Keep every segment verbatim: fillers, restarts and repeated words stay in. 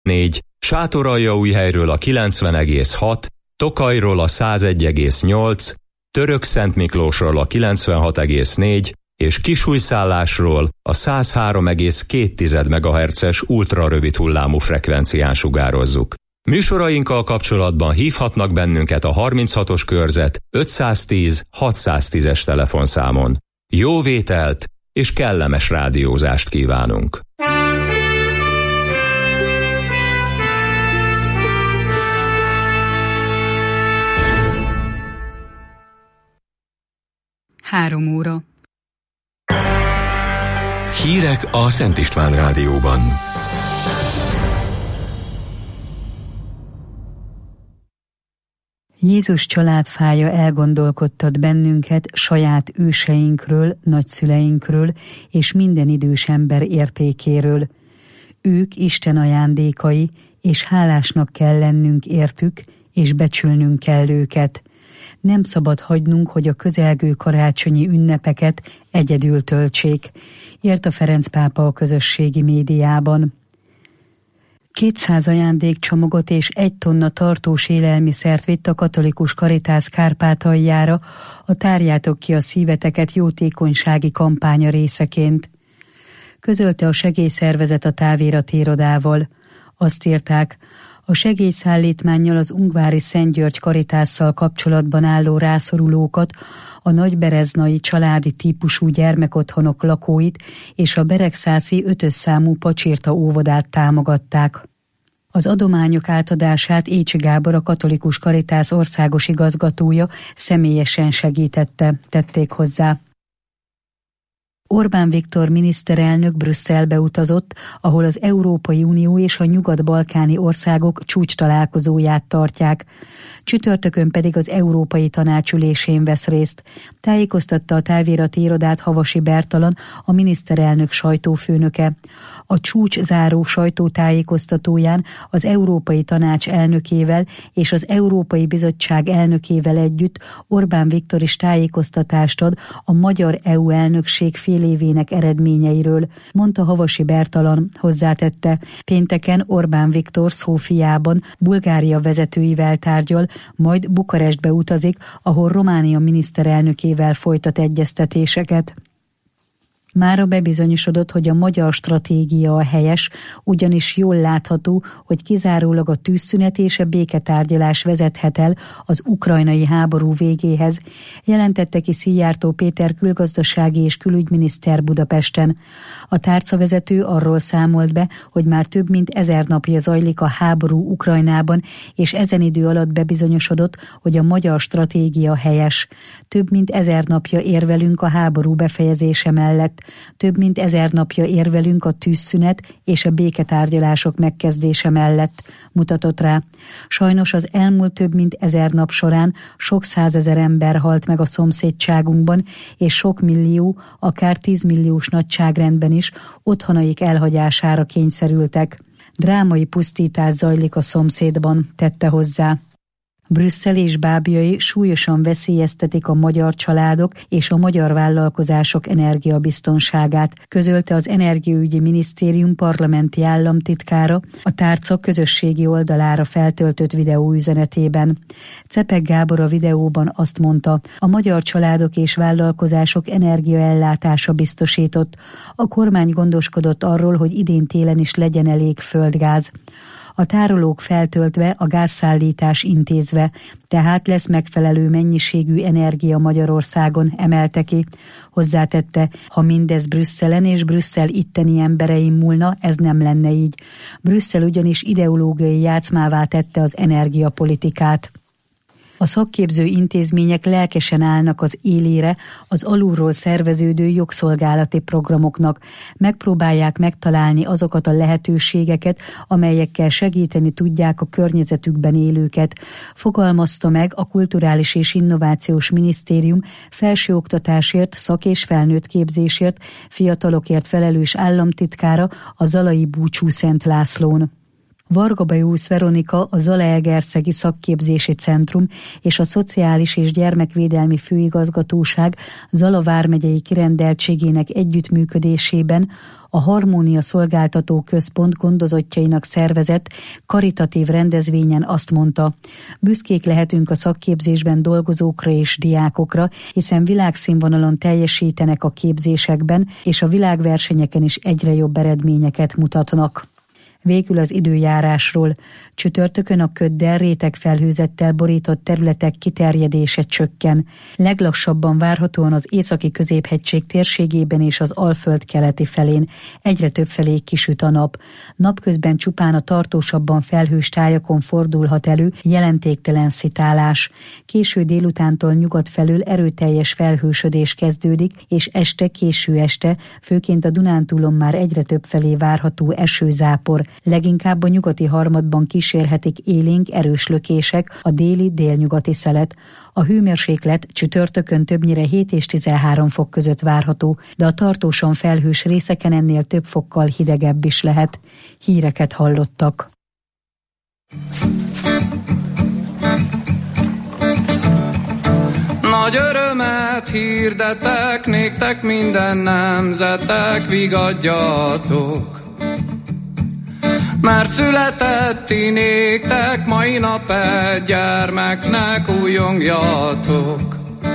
négy, Sátoraljaújhelyről a kilencven egész hat, Tokajról a száz egy egész nyolc, Törökszentmiklósról a kilencvenhat egész négy és Kisújszállásról a száz három egész két megahertzes ultrarövid hullámú frekvencián sugározzuk. Műsorainkkal kapcsolatban hívhatnak bennünket a harminchatos körzet ötszáztíz hatszáztízes telefonszámon. Jó vételt és kellemes rádiózást kívánunk! Három óra. Hírek a Szent István Rádióban. Jézus családfája elgondolkodtat bennünket saját őseinkről, nagyszüleinkről és minden idős ember értékéről. Ők Isten ajándékai, és hálásnak kell lennünk értük, és becsülnünk kell őket. Nem szabad hagynunk, hogy a közelgő karácsonyi ünnepeket egyedül töltsék, írta Ferenc pápa a közösségi médiában. kétszáz ajándékcsomagot és egy tonna tartós élelmiszert vitt a katolikus Caritas Kárpátaljára a Tárjátok ki a szíveteket jótékonysági kampánya részeként. Közölte a segélyszervezet a táviratirodával. Azt írták, a segélyszállítmánnyal az ungvári Szent György Caritásszal kapcsolatban álló rászorulókat, a nagybereznai családi típusú gyermekotthonok lakóit és a beregszászi ötös számú Pacsirta óvodát támogatták. Az adományok átadását Écsi Gábor, a katolikus Caritas országos igazgatója személyesen segítette, tették hozzá. Orbán Viktor miniszterelnök Brüsszelbe utazott, ahol az Európai Unió és a nyugat-balkáni országok csúcstalálkozóját tartják. Csütörtökön pedig az Európai Tanács ülésén vesz részt. Tájékoztatta a távirati irodát Havasi Bertalan, a miniszterelnök sajtófőnöke. A csúcs záró sajtótájékoztatóján az Európai Tanács elnökével és az Európai Bizottság elnökével együtt Orbán Viktor is tájékoztatást ad a magyar é u elnökség fél évének eredményeiről, mondta Havasi Bertalan, hozzátette. Pénteken Orbán Viktor Szófiában Bulgária vezetőivel tárgyal, majd Bukarestbe utazik, ahol Románia miniszterelnökével folytat egyeztetéseket. Mára bebizonyosodott, hogy a magyar stratégia a helyes, ugyanis jól látható, hogy kizárólag a tűzszünet és a béketárgyalás vezethet el az ukrajnai háború végéhez, jelentette ki Szijjártó Péter külgazdasági és külügyminiszter Budapesten. A tárcavezető arról számolt be, hogy már több mint ezer napja zajlik a háború Ukrajnában, és ezen idő alatt bebizonyosodott, hogy a magyar stratégia helyes. Több mint ezer napja érvelünk a háború befejezése mellett. Több mint ezer napja érvelünk a tűzszünet és a béketárgyalások megkezdése mellett, mutatott rá. Sajnos az elmúlt több mint ezer nap során sok százezer ember halt meg a szomszédságunkban, és sok millió, akár tízmilliós nagyságrendben is otthonaik elhagyására kényszerültek. Drámai pusztítás zajlik a szomszédban, tette hozzá. Brüsszel és bábjai súlyosan veszélyeztetik a magyar családok és a magyar vállalkozások energiabiztonságát, közölte az Energiaügyi Minisztérium parlamenti államtitkára a tárca közösségi oldalára feltöltött videóüzenetében. Cepek Gábor a videóban azt mondta, a magyar családok és vállalkozások energiaellátása biztosított. A kormány gondoskodott arról, hogy idén télen is legyen elég földgáz. A tárolók feltöltve, a gázszállítás intézve, tehát lesz megfelelő mennyiségű energia Magyarországon, emelte ki. Hozzátette, ha mindez Brüsszelen és Brüsszel itteni emberein múlna, ez nem lenne így. Brüsszel ugyanis ideológiai játszmává tette az energiapolitikát. A szakképző intézmények lelkesen állnak az élére az alulról szerveződő jogszolgálati programoknak. Megpróbálják megtalálni azokat a lehetőségeket, amelyekkel segíteni tudják a környezetükben élőket, fogalmazta meg a Kulturális és Innovációs Minisztérium felsőoktatásért, szak- és felnőtt képzésért, fiatalokért felelős államtitkára, a Zalai Búcsú Szent Lászlón. Varga-Bejusz Veronika, a Zalaegerszegi Szakképzési Centrum és a Szociális és Gyermekvédelmi Főigazgatóság Zala vármegyei kirendeltségének együttműködésében a Harmónia Szolgáltató Központ gondozottjainak szervezett karitatív rendezvényen azt mondta: büszkék lehetünk a szakképzésben dolgozókra és diákokra, hiszen világszínvonalon teljesítenek a képzésekben, és a világversenyeken is egyre jobb eredményeket mutatnak. Végül az időjárásról. Csütörtökön a köddel, rétegfelhőzettel borított területek kiterjedése csökken. Leglassabban várhatóan az északi középhegység térségében és az Alföld keleti felén. Egyre több felé kisüt a nap. Napközben csupán a tartósabban felhős tájakon fordulhat elő jelentéktelen szitálás. Késő délutántól nyugat felől erőteljes felhősödés kezdődik, és este, késő este, főként a Dunántúlon már egyre több felé várható esőzápor. Leginkább a nyugati harmadban kísérhetik élénk erős lökések a déli-délnyugati szelet. A hőmérséklet csütörtökön többnyire hét és tizenhárom fok között várható, de a tartósan felhős részeken ennél több fokkal hidegebb is lehet. Híreket hallottak. Nagy örömet hirdetek, néktek minden nemzetek, vigadjatok. Mert született ti néktek, mai nap egy gyermeknek, újongjatok.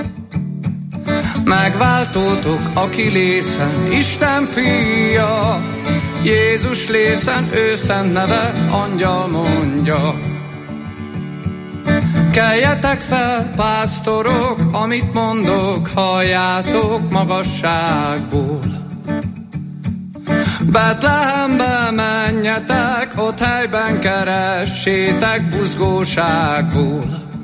Megváltótok, aki lészen, Isten fia, Jézus lészen, ő szent neve, angyal mondja. Keljetek fel, pásztorok, amit mondok, halljátok magasságból. Betlehembe menjetek, ott helyben keressétek buzgóságból.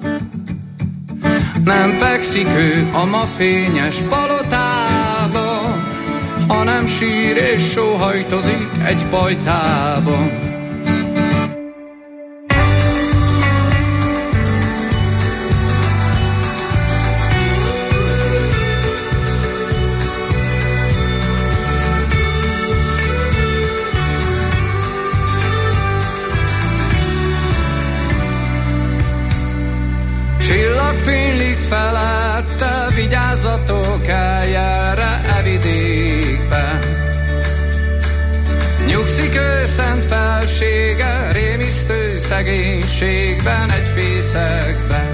Nem fekszik ő a ma fényes palotában, hanem sír és sóhajtozik egy pajtában. Fénylik felette, vigyázzatok, eljelre evidékbe. Nyugszik ő szent felsége, rémisztő szegénységben, egy fészekben.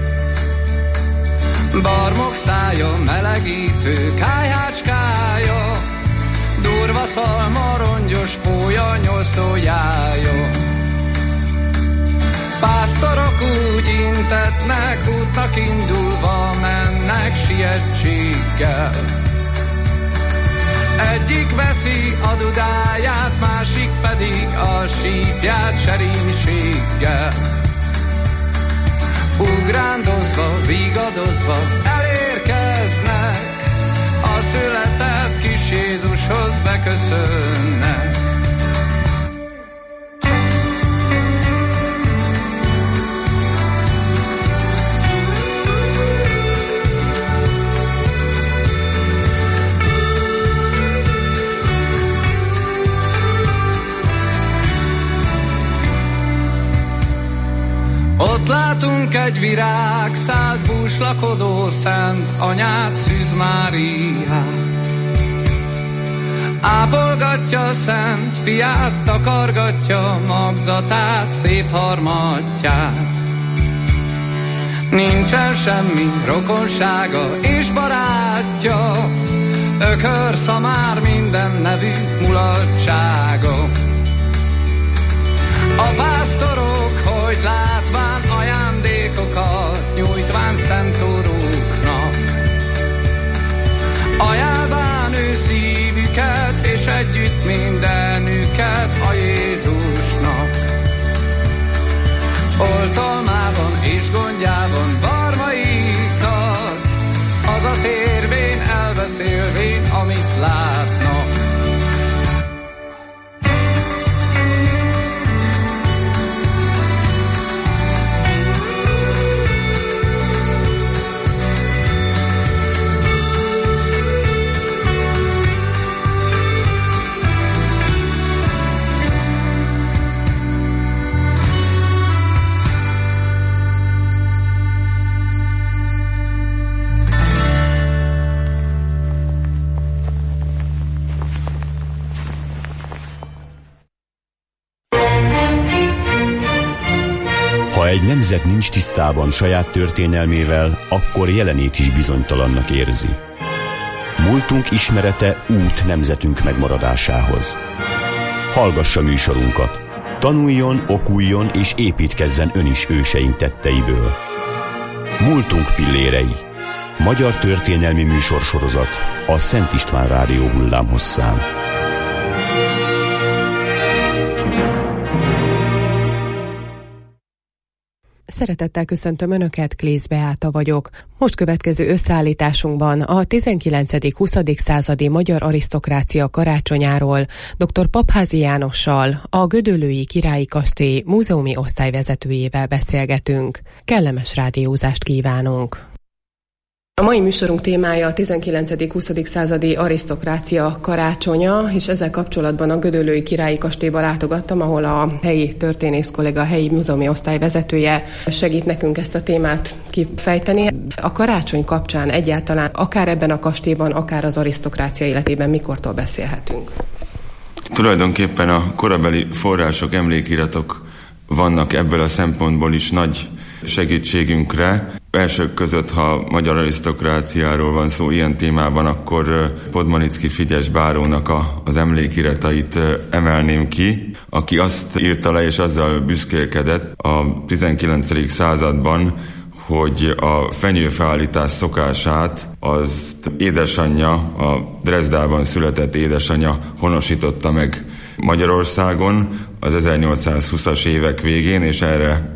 Barmok szája, melegítő kályhácskája, durva szalma, rongyos pólya, nyolcójája. Pásztorok úgy intetnek, útnak indulva mennek sietséggel. Egyik veszi a dudáját, másik pedig a sípját serénységgel. Ugrándozva, vigadozva elérkeznek, a született kis Jézushoz beköszönnek. Ott látunk egy virágszált, búslakodó szent anyát, Szűz Máriát. Ápolgatja szent fiát, takargatja magzatát, szép harmatját. Nincsen semmi rokonsága és barátja, ökör, szamár, minden nevű mulatsága. A pásztorok, hogy látván ajándékokat nyújtván szent úruknak, ajánlván ő szívüket és együtt mindenüket a Jézusnak. Oltalmában és gondjában barmaiknak, az a térvén elbeszélvén, amit látnak. Ha egy nemzet nincs tisztában saját történelmével, akkor jelenét is bizonytalannak érzi. Múltunk ismerete út nemzetünk megmaradásához. Hallgassa műsorunkat. Tanuljon, okuljon és építkezzen ön is őseink tetteiből. Múltunk pillérei. Magyar történelmi műsorsorozat a Szent István Rádió hullámhosszán. Szeretettel köszöntöm Önöket, Klész Beáta vagyok. Most következő összeállításunkban a tizenkillencedik-huszadik századi magyar arisztokrácia karácsonyáról doktor Papházi Jánossal, a Gödöllői Királyi Kastély múzeumi osztályvezetőjével beszélgetünk. Kellemes rádiózást kívánunk! A mai műsorunk témája a tizenkilencedik-huszadik századi arisztokrácia karácsonya, és ezzel kapcsolatban a Gödöllői Királyi Kastélyba látogattam, ahol a helyi történész kollega, a helyi múzeumi osztály vezetője segít nekünk ezt a témát kifejteni. A karácsony kapcsán egyáltalán akár ebben a kastélyban, akár az arisztokrácia életében mikortól beszélhetünk? Tulajdonképpen a korabeli források, emlékiratok vannak ebből a szempontból is nagy segítségünkre. Elsők között, ha magyar arisztokráciáról van szó ilyen témában, akkor Podmanicki Frigyes bárónak a, az emlékiratait emelném ki, aki azt írta le és azzal büszkélkedett a tizenkilencedik században, hogy a fenyőfeállítás szokását azt édesanyja, a Dresdában született édesanyja honosította meg Magyarországon az ezernyolcszázhúszas évek végén, és erre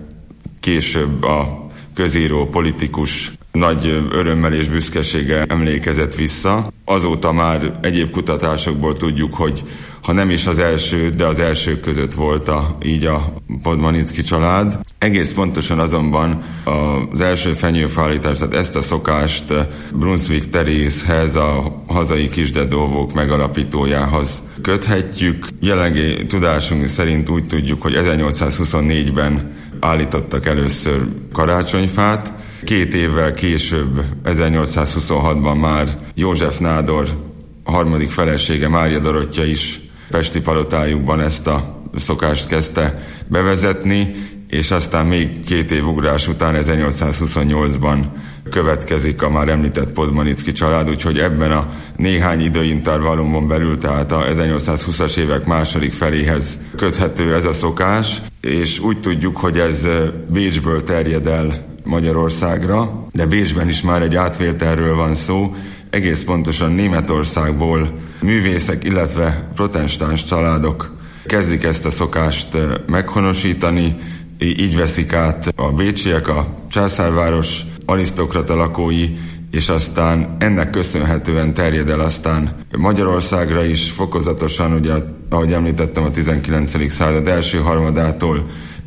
később a közíró politikus nagy örömmel és büszkeséggel emlékezett vissza. Azóta már egyéb kutatásokból tudjuk, hogy ha nem is az első, de az elsők között volt a, így a Podmanicki család. Egész pontosan azonban az első fenyőfeállítás, tehát ezt a szokást Brunswick Terézhez, a hazai kisdedóvók megalapítójához köthetjük. Jelenlegi tudásunk szerint úgy tudjuk, hogy ezernyolcszázhuszonnégyben állítottak először karácsonyfát. Két évvel később, ezernyolcszázhuszonhatban már József nádor harmadik felesége, Mária Dorottya is pesti palotájukban ezt a szokást kezdte bevezetni, és aztán még két év ugrás után ezernyolcszázhuszonnyolcban következik a már említett Podmanicki család, úgyhogy ebben a néhány időintervallumon belül, tehát a ezernyolcszázhúszas évek második feléhez köthető ez a szokás, és úgy tudjuk, hogy ez Bécsből terjed el Magyarországra, de Bécsben is már egy átvételről van szó, egész pontosan Németországból művészek, illetve protestáns családok kezdik ezt a szokást meghonosítani, így veszik át a bécsiek, a császárváros arisztokrata lakói, és aztán ennek köszönhetően terjed el aztán Magyarországra is fokozatosan, ugye, ahogy említettem, a tizenkilencedik század első harmadától,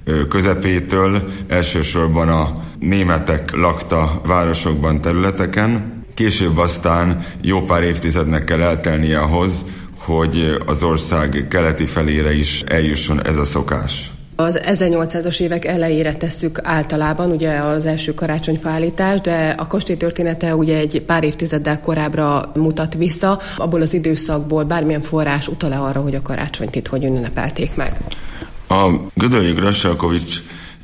közepétől, elsősorban a németek lakta városokban, területeken. Később aztán jó pár évtizednek kell eltelnie ahhoz, hogy az ország keleti felére is eljusson ez a szokás. Az ezernyolcszázas évek elejére tesszük általában ugye az első karácsonyfaállítást, de a kastély története ugye egy pár évtizeddel korábbra mutat vissza. Abból az időszakból bármilyen forrás utal-e arra, hogy a karácsonyt itt hogy ünnepelték meg? A Gödöllői Grassalkovich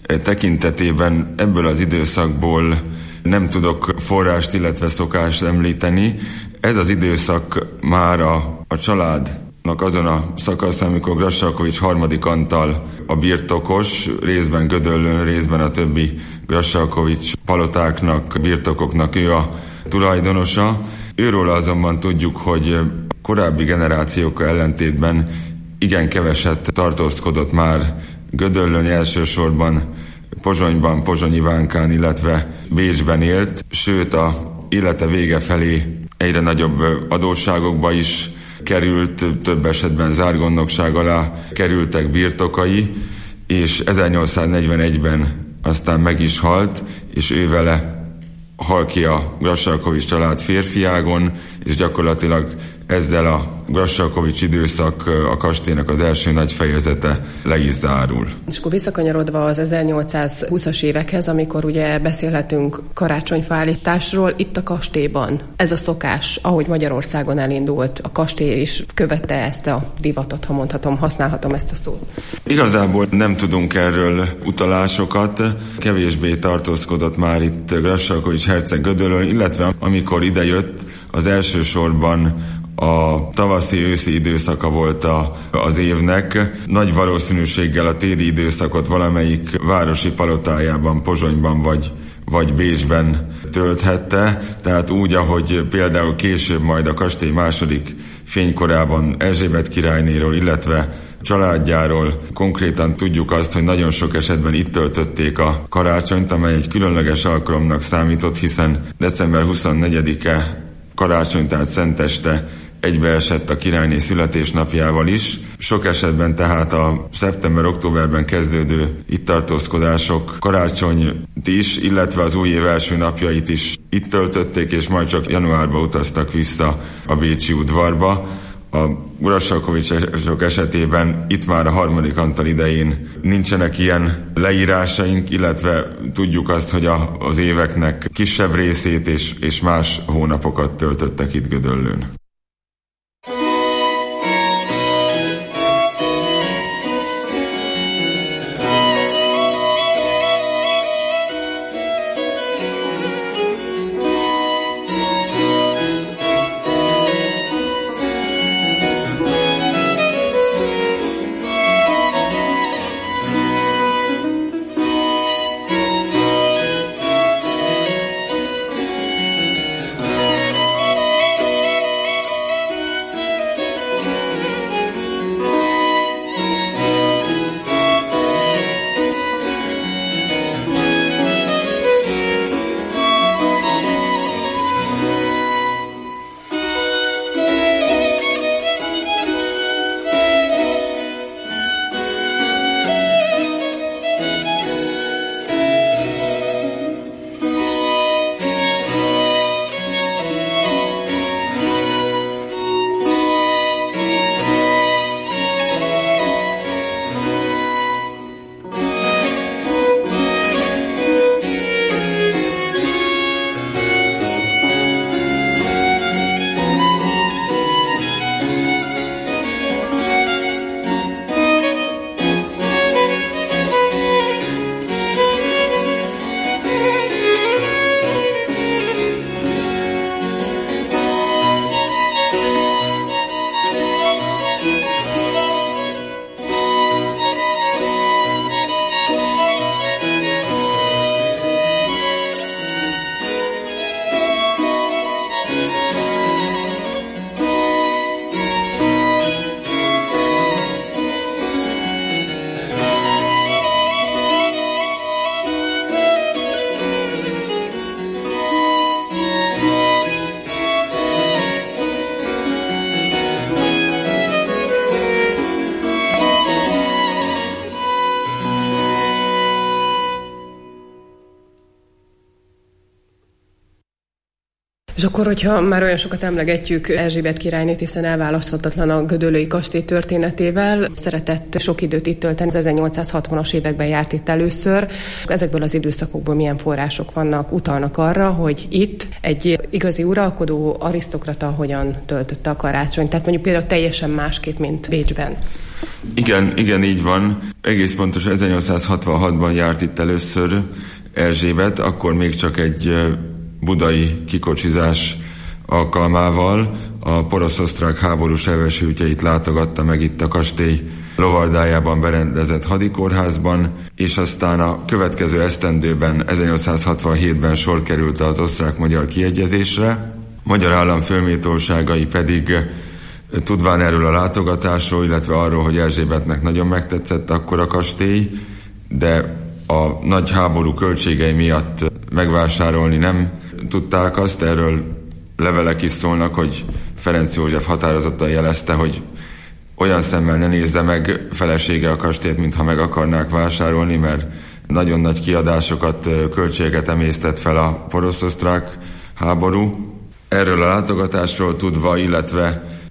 tekintetében ebből az időszakból nem tudok forrást, illetve szokást említeni. Ez az időszak már a, a családnak azon a szakasz, amikor Grassalkovich harmadik Antal a birtokos, részben Gödöllőn, részben a többi Grassalkovich palotáknak, birtokoknak ő a tulajdonosa. Őről azonban tudjuk, hogy korábbi generációkkal ellentétben igen keveset tartózkodott már Gödöllőn, elsősorban Pozsonyban, Pozsony Ivánkán, illetve Bécsben élt, sőt a élete vége felé egyre nagyobb adósságokba is került, több esetben zárgondnokság alá kerültek birtokai, és ezernyolcszáznegyvenegyben aztán meg is halt, és ő vele hal ki a Grassalkovich család férfiágon, és gyakorlatilag ezzel a Grassalkovich időszak, a kastélynak az első nagy fejezete le is zárul. És akkor visszakanyarodva az ezernyolcszázhúszas évekhez, amikor ugye beszélhetünk karácsonyfaállításról, itt a kastélyban ez a szokás, ahogy Magyarországon elindult, a kastély is követte ezt a divatot, ha mondhatom, használhatom ezt a szót. Igazából nem tudunk erről utalásokat, kevésbé tartózkodott már itt Grassalkovich herceg Gödöllön, illetve amikor idejött, az elsősorban a tavaszi-őszi időszaka volt a, az évnek. Nagy valószínűséggel a téli időszakot valamelyik városi palotájában, Pozsonyban vagy, vagy Bécsben tölthette, tehát úgy, ahogy például később majd a kastély második fénykorában Erzsébet királynéról, illetve családjáról konkrétan tudjuk azt, hogy nagyon sok esetben itt töltötték a karácsonyt, amely egy különleges alkalomnak számított, hiszen december huszonnegyedike karácsony, tehát szenteste egybeesett a királyné születésnapjával is. Sok esetben tehát a szeptember-októberben kezdődő itt tartózkodások karácsonyt is, illetve az új év első napjait is itt töltötték, és majd csak januárba utaztak vissza a bécsi udvarba. A Grassalkovichosok esetében itt már a harmadik Antal idején nincsenek ilyen leírásaink, illetve tudjuk azt, hogy a, az éveknek kisebb részét és, és más hónapokat töltöttek itt Gödöllőn. És akkor, hogyha már olyan sokat emlegetjük Erzsébet királynét, hiszen elválaszthatatlan a gödöllői kastély történetével, szeretett sok időt itt tölteni, az ezernyolcszázhatvanas években járt itt először. Ezekből az időszakokból milyen források vannak, utalnak arra, hogy itt egy igazi uralkodó arisztokrata hogyan töltötte a karácsonyt. Tehát mondjuk például teljesen másképp, mint Bécsben. Igen, igen, így van. Egész pontos ezernyolcszázhatvanhatban járt itt először Erzsébet, akkor még csak egy budai kikocsizás alkalmával a porosz-osztrák háborús elvesültjeit látogatta meg itt a kastély lovardájában berendezett hadikórházban, és aztán a következő esztendőben, ezernyolcszázhatvanhétben sor került az osztrák-magyar kiegyezésre. Magyar állam fölméltóságai pedig tudván erről a látogatásról, illetve arról, hogy Erzsébetnek nagyon megtetszett akkor a kastély, de a nagy háború költségei miatt megvásárolni nem tudták azt. Erről levelek is szólnak, hogy Ferenc József határozottan jelezte, hogy olyan szemmel ne nézze meg felesége a kastélyt, mintha meg akarnák vásárolni, mert nagyon nagy kiadásokat, költségeket emésztett fel a porosz-osztrák háború. Erről a látogatásról tudva, illetve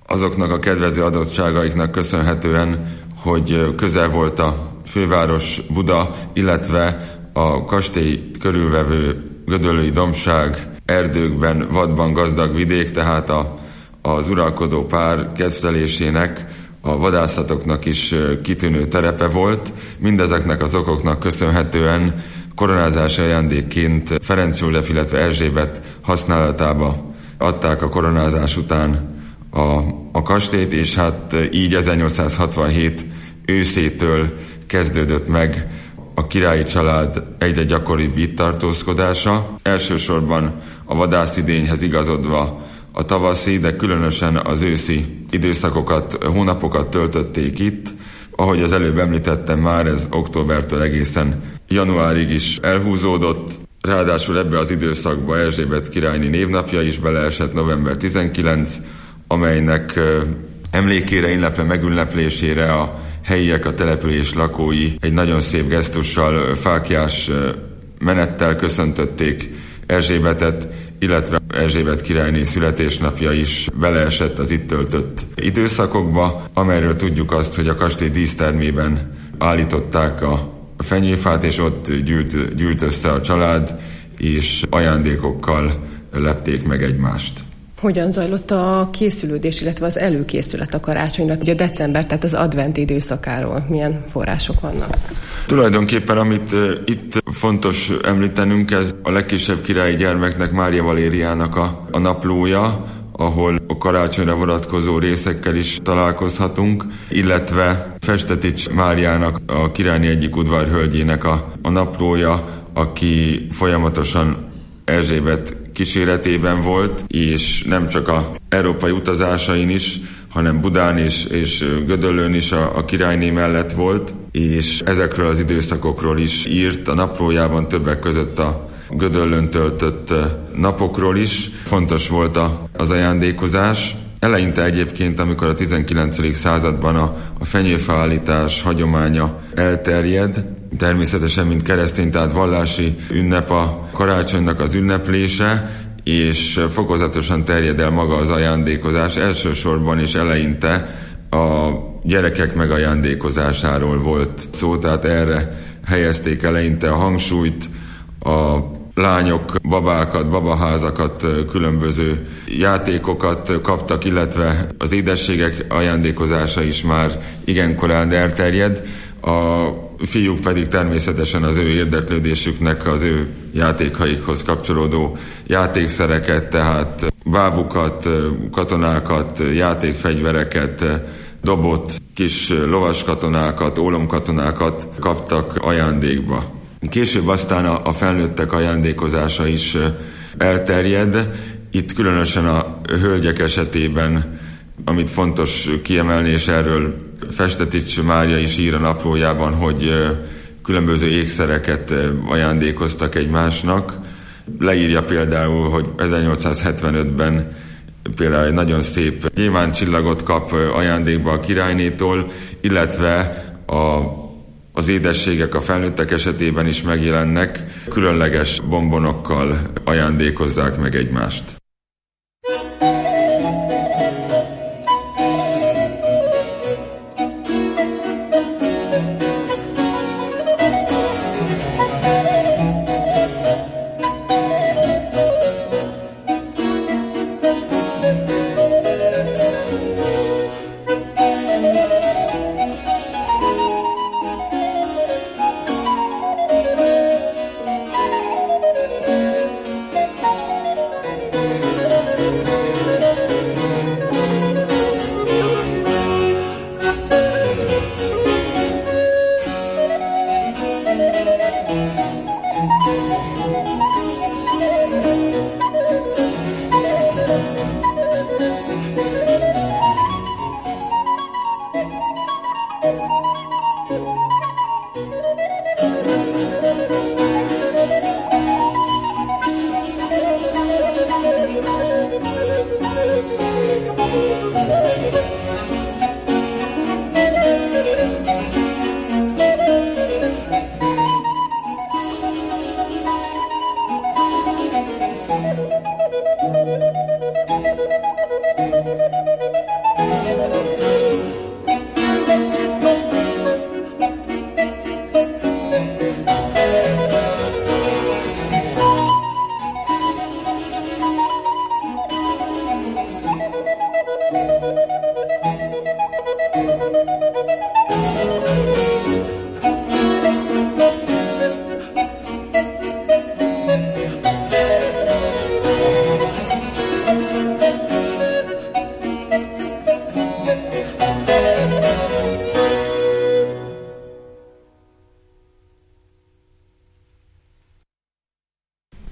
azoknak a kedvező adottságaiknak köszönhetően, hogy közel volt a főváros Buda, illetve a kastély körülvevő gödöllői dombság erdőkben vadban gazdag vidék, tehát a, az uralkodó pár kedvtelésének, a vadászatoknak is kitűnő terepe volt. Mindezeknek az okoknak köszönhetően koronázási ajándékként Ferenc József, illetve Erzsébet használatába adták a koronázás után a, a kastélyt, és hát így ezernyolcszázhatvanhét őszétől kezdődött meg a királyi család egyre gyakoribb itt tartózkodása. Elsősorban a vadászidényhez igazodva a tavaszi, de különösen az őszi időszakokat, hónapokat töltötték itt. Ahogy az előbb említettem már, ez októbertől egészen januárig is elhúzódott. Ráadásul ebbe az időszakba Erzsébet királyné névnapja is beleesett, november tizenkilencedike, amelynek emlékére, illetve megünneplésére a helyiek, a település lakói egy nagyon szép gesztussal, fáklyás menettel köszöntötték Erzsébetet, illetve Erzsébet királyné születésnapja is beleesett az itt töltött időszakokba, amelyről tudjuk azt, hogy a kastély dísztermében állították a fenyőfát, és ott gyűlt, gyűlt össze a család, és ajándékokkal lepték meg egymást. Hogyan zajlott a készülődés, illetve az előkészület a karácsonyra? Ugye december, tehát az advent időszakáról milyen források vannak? Tulajdonképpen, amit itt fontos említenünk, ez a legkisebb királyi gyermeknek, Mária Valériának a, a naplója, ahol a karácsonyra vonatkozó részekkel is találkozhatunk, illetve Festetics Máriának, a királyné egyik udvarhölgyének a, a naplója, aki folyamatosan Erzsébet kíséretében volt, és nem csak az európai utazásain is, hanem Budán és, és Gödöllőn is a, a királyné mellett volt, és ezekről az időszakokról is írt a naplójában, többek között a Gödöllőn töltött napokról is. Fontos volt a, az ajándékozás. Eleinte egyébként, amikor a tizenkilencedik században a, a fenyőfaállítás hagyománya elterjed, természetesen mint keresztény, tehát vallási ünnep a karácsonynak az ünneplése, és fokozatosan terjed el maga az ajándékozás. Elsősorban és eleinte a gyerekek megajándékozásáról volt szó, tehát erre helyezték eleinte a hangsúlyt, a lányok babákat, babaházakat, különböző játékokat kaptak, illetve az édességek ajándékozása is már igen korán elterjed. A fiúk pedig természetesen az ő érdeklődésüknek az ő játékaikhoz kapcsolódó játékszereket, tehát bábukat, katonákat, játékfegyvereket, dobott kis lovaskatonákat, ólomkatonákat kaptak ajándékba. Később aztán a felnőttek ajándékozása is elterjed. Itt különösen a hölgyek esetében, amit fontos kiemelni, és erről Festetics Mária is ír a naplójában, hogy különböző ékszereket ajándékoztak egymásnak. Leírja például, hogy ezernyolcszázhetvenötben például egy nagyon szép gyémántcsillagot kap ajándékba a királynétól, illetve a Az édességek a felnőttek esetében is megjelennek, különleges bombonokkal ajándékozzák meg egymást.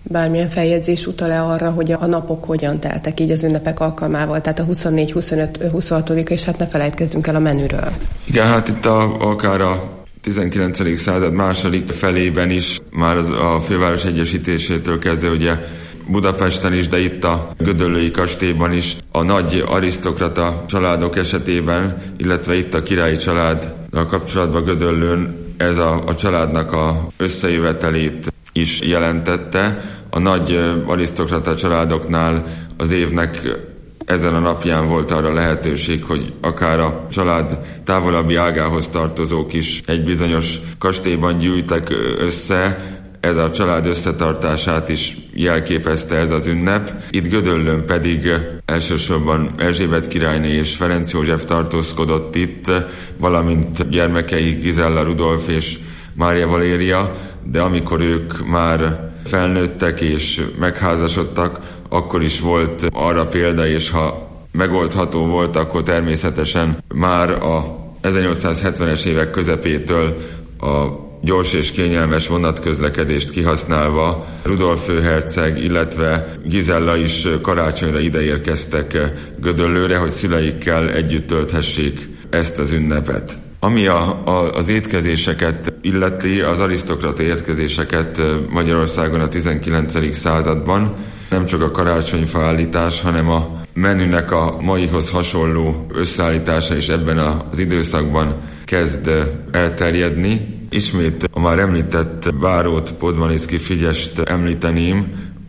Bármilyen feljegyzés utal-e arra, hogy a napok hogyan teltek így az ünnepek alkalmával, tehát a huszonnégy, huszonöt, huszonhatodika és hát ne felejtkezzünk el a menüről. Igen, hát itt a, akár a tizenkilencedik század második felében is, már az, a főváros egyesítésétől kezdve ugye Budapesten is, de itt a Gödöllői kastélyban is a nagy arisztokrata családok esetében, illetve itt a királyi családdal kapcsolatban Gödöllőn ez a, a családnak a összejövetelét is jelentette. A nagy arisztokrata családoknál az évnek ezen a napján volt arra lehetőség, hogy akár a család távolabbi ágához tartozók is egy bizonyos kastélyban gyűjtek össze. Ez a család összetartását is jelképezte ez az ünnep. Itt Gödöllőn pedig elsősorban Erzsébet királyné és Ferenc József tartózkodott itt, valamint gyermekei Gizella Rudolf és Mária Valéria, de amikor ők már felnőttek és megházasodtak, akkor is volt arra példa, és ha megoldható volt, akkor természetesen már a ezernyolcszázhetvenes évek közepétől a gyors és kényelmes vonatközlekedést kihasználva Rudolf főherceg, illetve Gizella is karácsonyra ideérkeztek Gödöllőre, hogy szüleikkel együtt tölthessék ezt az ünnepet. Ami a, a, az étkezéseket illeti, az arisztokrata étkezéseket Magyarországon a tizenkilencedik században nem csak a karácsonyfa állítás, hanem a menünek a maihoz hasonló összeállítása is ebben az időszakban kezd elterjedni. Ismét a már említett Bárót, Podmaniczky Frigyest említeném,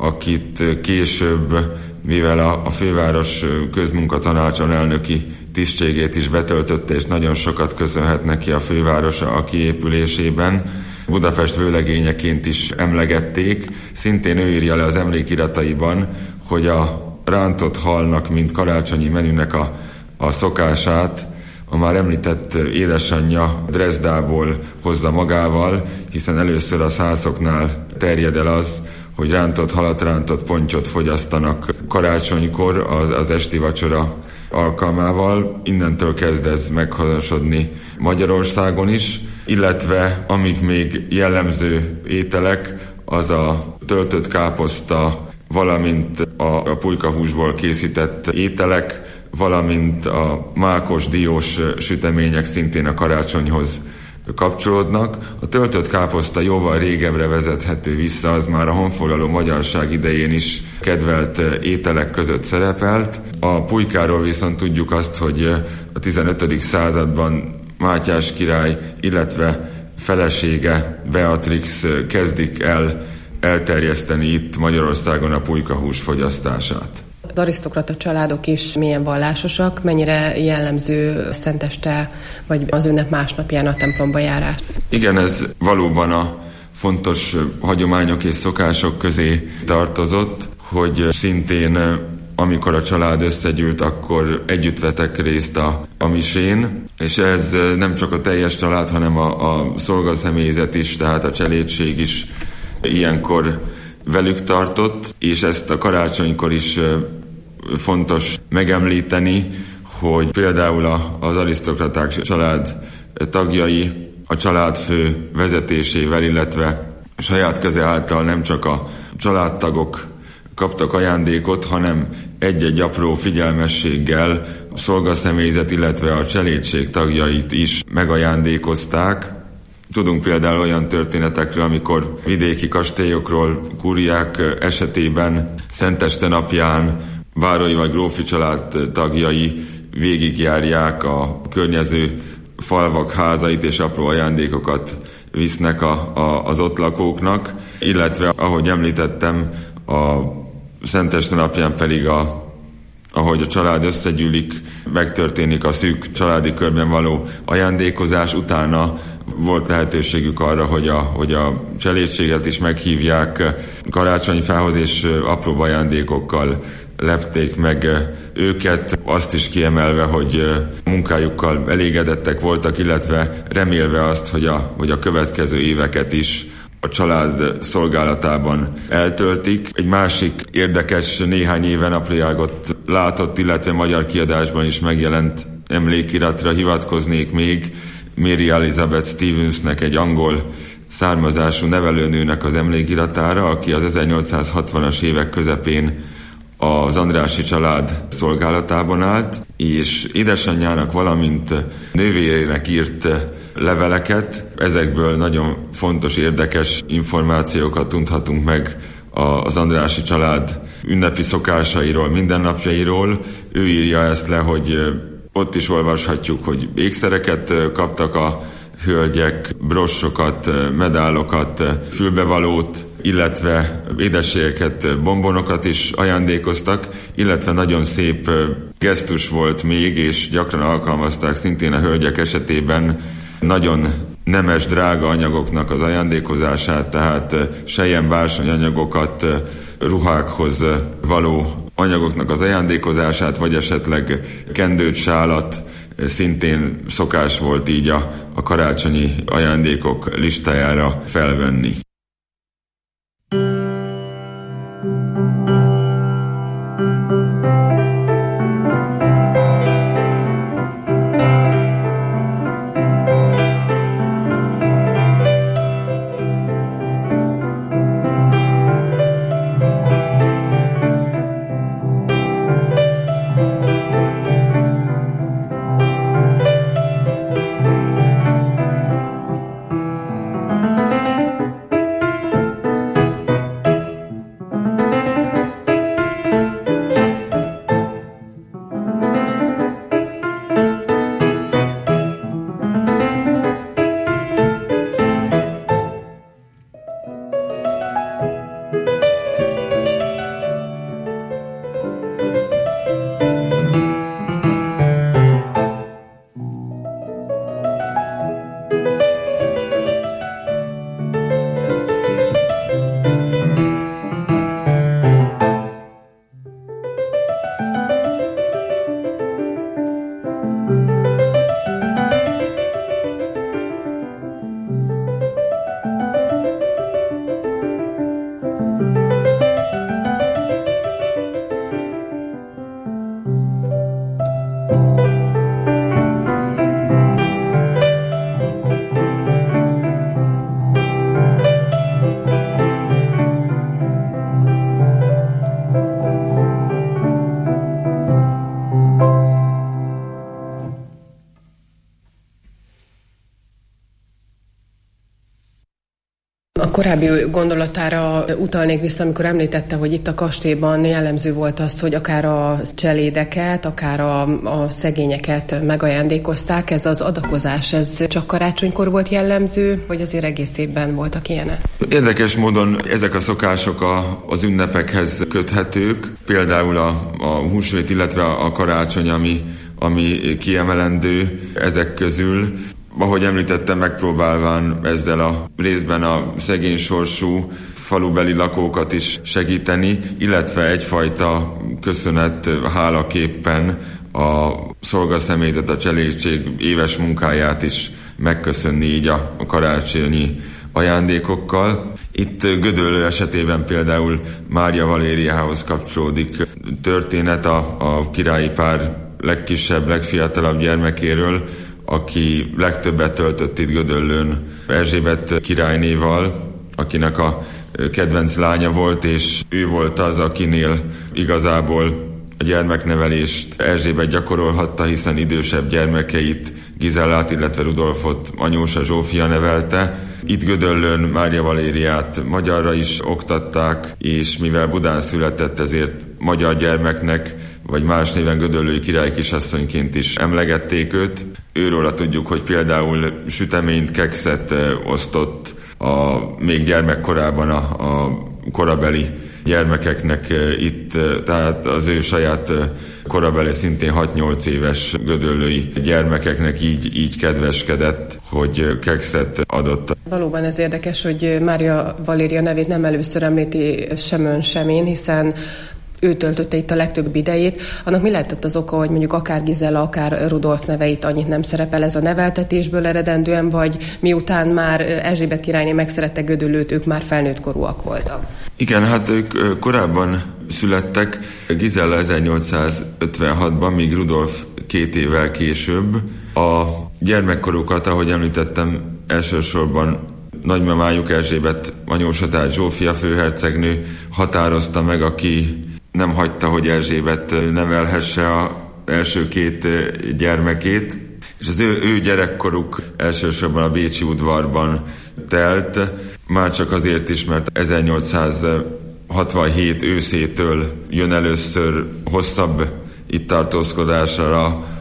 akit később, mivel a, a főváros közmunkatanácson elnöki tisztségét is betöltötte, és nagyon sokat köszönhet neki a fővárosa a kiépülésében, Budapest vőlegényeként is emlegették. Szintén ő írja le az emlékirataiban, hogy a rántott halnak, mint karácsonyi menünek a, a szokását a már említett édesanyja Dresdából hozza magával, hiszen először a szászoknál terjed el az, hogy rántott halat, rántott pontyot fogyasztanak karácsonykor az, az esti vacsora alkalmával. Innentől kezd ez meghazasodni Magyarországon is, illetve amíg még jellemző ételek, az a töltött káposzta, valamint a, a pulykahúsból készített ételek, valamint a mákos, diós sütemények szintén a karácsonyhoz kapcsolódnak. A töltött káposzta jóval régebbre vezethető vissza, az már a honfoglaló magyarság idején is kedvelt ételek között szerepelt. A pulykáról viszont tudjuk azt, hogy a tizenötödik században Mátyás király, illetve felesége Beatrix kezdik el elterjeszteni itt Magyarországon a pulykahús fogyasztását. Az arisztokrata családok is milyen vallásosak, mennyire jellemző szenteste vagy az ünnep másnapján a templomba járás? Igen, ez valóban a fontos hagyományok és szokások közé tartozott, hogy szintén amikor a család összegyűlt, akkor együtt vettek részt a, a misén, és ez nem csak a teljes család, hanem a, a szolgaszemélyzet is, tehát a cselédség is ilyenkor velük tartott, és ezt a karácsonykor is fontos megemlíteni, hogy például az arisztokraták család tagjai a családfő vezetésével, illetve saját keze által nem csak a családtagok kaptak ajándékot, hanem egy-egy apró figyelmességgel a szolgaszemélyzet, illetve a cselédség tagjait is megajándékozták. Tudunk például olyan történetekről, amikor vidéki kastélyokról, kúriák esetében szenteste napján várói vagy grófi család tagjai végigjárják a környező falvak házait, és apró ajándékokat visznek a, a, az ott lakóknak, illetve, ahogy említettem, a szenteste napján pedig, a, ahogy a család összegyűlik, megtörténik a szűk családi körben való ajándékozás, utána volt lehetőségük arra, hogy a, hogy a cselédséget is meghívják karácsonyfához, és apró ajándékokkal lepték meg őket, azt is kiemelve, hogy munkájukkal elégedettek voltak, illetve remélve azt, hogy a, hogy a következő éveket is a család szolgálatában eltöltik. Egy másik érdekes, néhány éve napvilágot látott, illetve magyar kiadásban is megjelent emlékiratra hivatkoznék még, Mary Elizabeth Stevensnek egy angol származású nevelőnőnek az emlékiratára, aki az ezernyolcszázhatvanas évek közepén az Andrássy család szolgálatában állt, és édesanyjának, valamint nővérének írt leveleket. Ezekből nagyon fontos, érdekes információkat tudhatunk meg az Andrássy család ünnepi szokásairól, mindennapjairól. Ő írja ezt le, hogy ott is olvashatjuk, hogy ékszereket kaptak a hölgyek, brossokat, medálokat, fülbevalót, illetve édességeket, bombonokat is ajándékoztak, illetve nagyon szép gesztus volt még, és gyakran alkalmazták szintén a hölgyek esetében nagyon nemes, drága anyagoknak az ajándékozását, tehát selyem, bársony anyagokat, ruhákhoz való anyagoknak az ajándékozását, vagy esetleg kendőt, sálat, szintén szokás volt így a, a karácsonyi ajándékok listájára felvenni. Korábbi gondolatára utalnék vissza, amikor említette, hogy itt a kastélyban jellemző volt az, hogy akár a cselédeket, akár a, a szegényeket megajándékozták. Ez az adakozás, ez csak karácsonykor volt jellemző, vagy azért egész évben voltak ilyenek? Érdekes módon ezek a szokások a, az ünnepekhez köthetők. Például a, a húsvét, illetve a karácsony, ami, ami kiemelendő ezek közül. Ahogy említettem, megpróbálván ezzel a részben a szegény sorsú falubeli lakókat is segíteni, illetve egyfajta köszönet, hálaképpen a szolgaszemélyzet, a cselédség éves munkáját is megköszönni így a karácsonyi ajándékokkal. Itt Gödöllő esetében például Mária Valériához kapcsolódik történet a, a királyi pár legkisebb, legfiatalabb gyermekéről, aki legtöbbet töltött itt Gödöllőn Erzsébet királynéval, akinek a kedvenc lánya volt, és ő volt az, akinél igazából a gyermeknevelést Erzsébet gyakorolhatta, hiszen idősebb gyermekeit, Gizellát, illetve Rudolfot anyósa Zsófia nevelte. Itt Gödöllőn Mária Valériát magyarra is oktatták, és mivel Budán született, ezért magyar gyermeknek, vagy más néven Gödöllői király kisasszonyként is emlegették őt. Őróla tudjuk, hogy például süteményt, kekszet osztott a még gyermekkorában a, a korabeli gyermekeknek itt, tehát az ő saját korabeli szintén hat-nyolc éves gödöllői gyermekeknek így, így kedveskedett, hogy kekszet adott. Valóban ez érdekes, hogy Mária Valéria nevét nem először említi sem ön, sem én, hiszen ő töltötte itt a legtöbb idejét. Annak mi lehetett az oka, hogy mondjuk akár Gizella, akár Rudolf neveit annyit nem szerepel, ez a neveltetésből eredendően, vagy miután már Erzsébet királyné megszerette Gödöllőt, ők már felnőtt korúak voltak? Igen, hát ők korábban születtek, Gizella ezernyolcszázötvenhatban, míg Rudolf két évvel később. A gyermekkorukat, ahogy említettem, elsősorban nagymamájuk Erzsébet anyósatát Zsófia főhercegnő határozta meg, aki nem hagyta, hogy Erzsébet nevelhesse az első két gyermekét, és az ő, ő gyerekkoruk elsősorban a bécsi udvarban telt, már csak azért is, mert ezernyolcszázhatvanhét őszétől jön először hosszabb itt tartózkodásra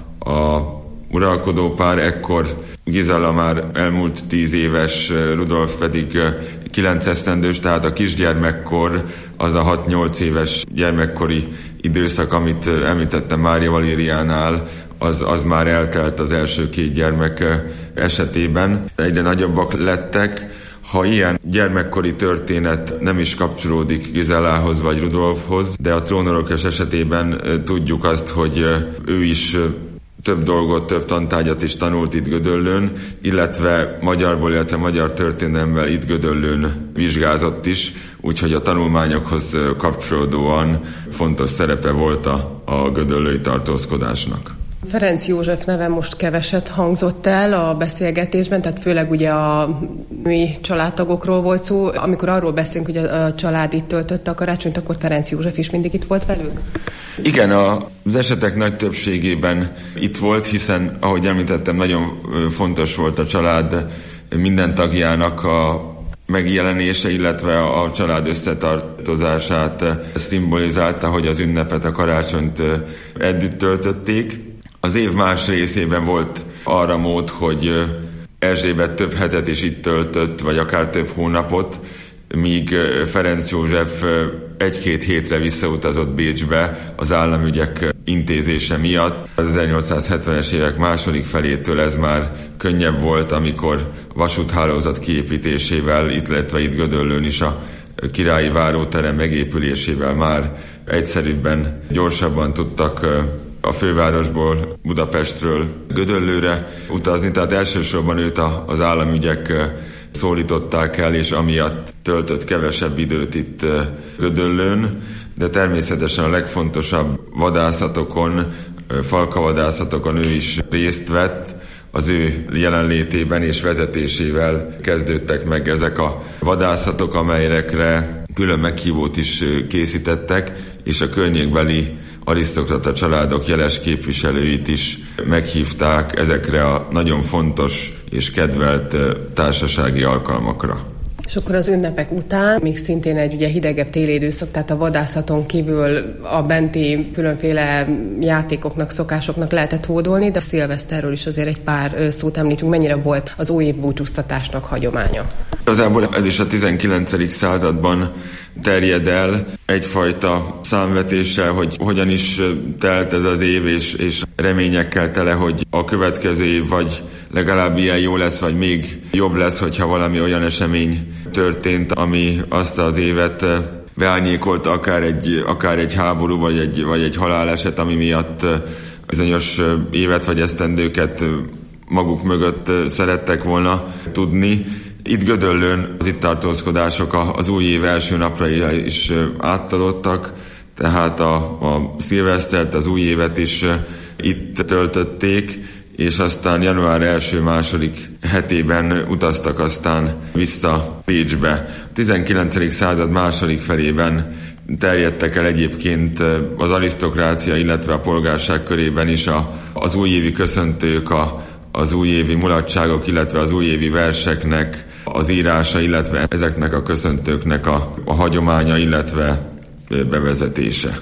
a uralkodó pár, ekkor Gizella már elmúlt tíz éves, Rudolf pedig kilenc esztendős, tehát a kisgyermekkor, az a hat-nyolc éves gyermekkori időszak, amit említettem Mária Valériánál, az, az már eltelt az első két gyermek esetében. Egyre nagyobbak lettek. Ha ilyen gyermekkori történet nem is kapcsolódik Gizellához vagy Rudolfhoz, de a trónörökös esetében tudjuk azt, hogy ő is több dolgot, több tantárgyat is tanult itt Gödöllőn, illetve magyarból, illetve magyar történelemmel itt Gödöllőn vizsgázott is, úgyhogy a tanulmányokhoz kapcsolódóan fontos szerepe volt a, a gödöllői tartózkodásnak. Ferenc József neve most keveset hangzott el a beszélgetésben, tehát főleg ugye a mi családtagokról volt szó. Amikor arról beszélünk, hogy a család itt töltötte a karácsonyt, akkor Ferenc József is mindig itt volt velük? Igen, az esetek nagy többségében itt volt, hiszen, ahogy említettem, nagyon fontos volt a család minden tagjának a megjelenése, illetve a család összetartozását szimbolizálta, hogy az ünnepet, a karácsonyt együtt töltötték. Az év más részében volt arra mód, hogy Erzsébet több hetet is itt töltött, vagy akár több hónapot, míg Ferenc József egy-két hétre visszautazott Bécsbe az államügyek intézése miatt. Az ezernyolcszázhetvenes évek második felétől ez már könnyebb volt, amikor vasúthálózat kiépítésével, itt illetve itt Gödöllőn is a királyi váróterem megépülésével már egyszerűbben, gyorsabban tudtak a fővárosból, Budapestről Gödöllőre utazni, tehát elsősorban őt az államügyek szólították el, és amiatt töltött kevesebb időt itt Gödöllőn, de természetesen a legfontosabb vadászatokon, falkavadászatokon ő is részt vett, az ő jelenlétében és vezetésével kezdődtek meg ezek a vadászatok, amelyekre külön meghívót is készítettek, és a környékbeli arisztokrata családok jeles képviselőit is meghívták ezekre a nagyon fontos és kedvelt társasági alkalmakra. És akkor az ünnepek után, még szintén egy ugye hidegebb téli időszak, tehát a vadászaton kívül a benti különféle játékoknak, szokásoknak lehetett hódolni, de a szilveszterről is azért egy pár szót említünk, mennyire volt az újév búcsúztatásnak hagyománya. Igazából ez is a tizenkilencedik században terjed el egyfajta számvetéssel, hogy hogyan is telt ez az év, és, és reményekkel tele, hogy a következő év vagy legalább ilyen jó lesz, vagy még jobb lesz, hogyha valami olyan esemény történt, ami azt az évet beárnyékolta, akár egy, akár egy háború, vagy egy, vagy egy haláleset, ami miatt bizonyos évet vagy esztendőket maguk mögött szerettek volna tudni. Itt Gödöllőn az itt tartózkodások az új év első napra is áttolódtak, tehát a, a szilvesztert, az új évet is itt töltötték, és aztán január első-második hetében utaztak aztán vissza Pécsbe. A tizenkilencedik század második felében terjedtek el egyébként az arisztokrácia, illetve a polgárság körében is a, az újévi köszöntők, a, az újévi mulatságok, illetve az újévi verseknek az írása, illetve ezeknek a köszöntőknek a, a hagyománya, illetve bevezetése.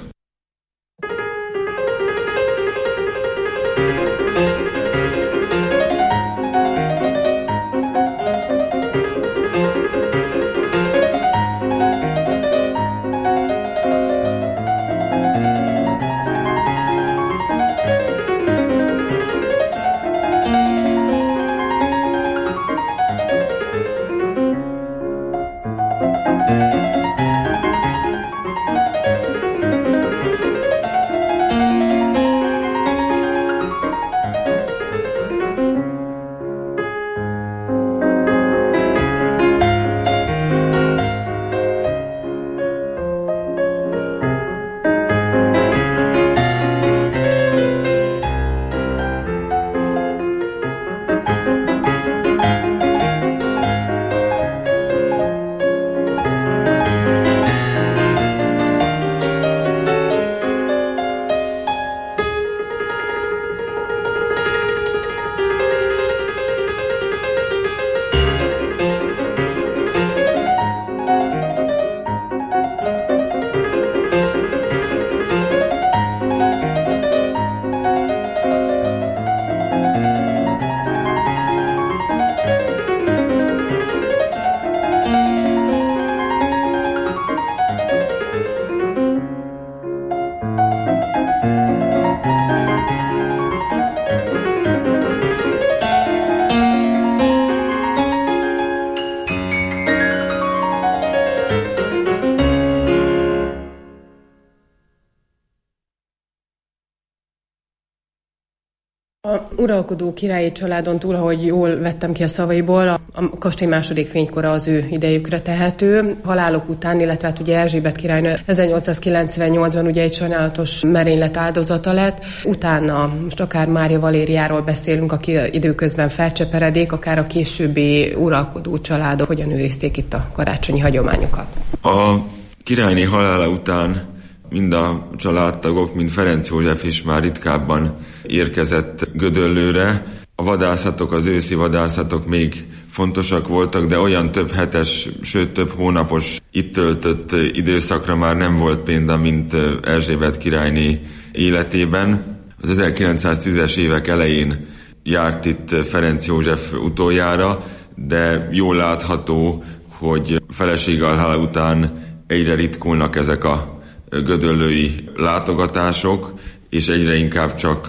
A uralkodó királyi családon túl, ahogy jól vettem ki a szavaiból, a, a kastély második fénykora az ő idejükre tehető. Halálok után, illetve hát ugye Erzsébet királynő ezernyolcszázkilencvennyolcban ugye egy sajnálatos merénylet áldozata lett. Utána most akár Mária Valériáról beszélünk, aki időközben felcseperedik, akár a későbbi uralkodó családok hogyan őrizték itt a karácsonyi hagyományokat. A királyné halála után mind a családtagok, mind Ferenc József is már ritkábban érkezett Gödöllőre. A vadászatok, az őszi vadászatok még fontosak voltak, de olyan több hetes, sőt több hónapos itt töltött időszakra már nem volt példa, mint Erzsébet királyné életében. Az ezerkilencszáztízes évek elején járt itt Ferenc József utoljára, de jól látható, hogy felesége halála után egyre ritkulnak ezek a gödöllői látogatások, és egyre inkább csak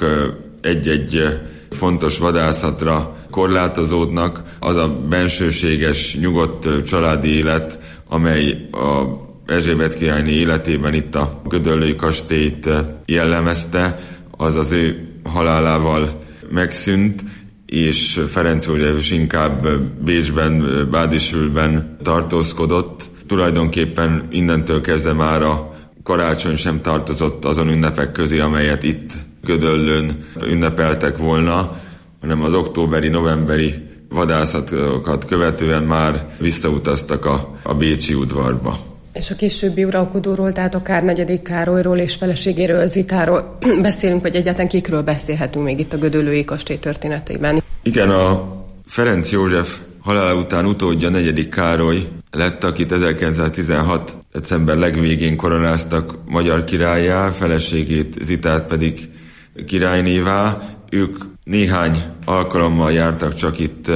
egy-egy fontos vadászatra korlátozódnak. Az a bensőséges, nyugodt családi élet, amely a Erzsébet királyné életében itt a gödöllői kastélyt jellemezte, az az ő halálával megszűnt, és Ferenc József is inkább Bécsben, Bádisülben tartózkodott. Tulajdonképpen innentől kezdve már a karácsony sem tartozott azon ünnepek közé, amelyet itt Gödöllőn ünnepeltek volna, hanem az októberi, novemberi vadászatokat követően már visszautaztak a, a bécsi udvarba. És a későbbi uralkodóról, tehát akár negyedik Károlyról és feleségéről, Zitáról beszélünk, vagy egyáltalán kikről beszélhetünk még itt a gödöllői kastély történetében? Igen, a Ferenc József halála után utódja negyedik Károly lett, akit ezerkilencszáztizenhat. december legvégén koronáztak magyar királlyá, feleségét, Zitát pedig királynévá. Ők néhány alkalommal jártak csak itt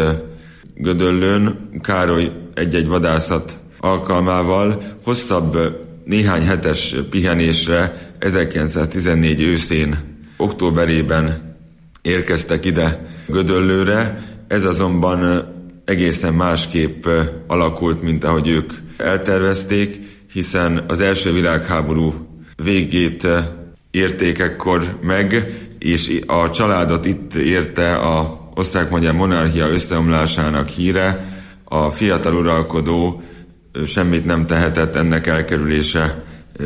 Gödöllőn. Károly egy-egy vadászat alkalmával hosszabb néhány hetes pihenésre ezerkilencszáztizennégy őszén, októberében érkeztek ide Gödöllőre. Ez azonban egészen másképp alakult, mint ahogy ők eltervezték, hiszen az első világháború végét érték ekkor meg, és a családot itt érte a osztrák-magyar monarchia összeomlásának híre. A fiatal uralkodó semmit nem tehetett ennek elkerülése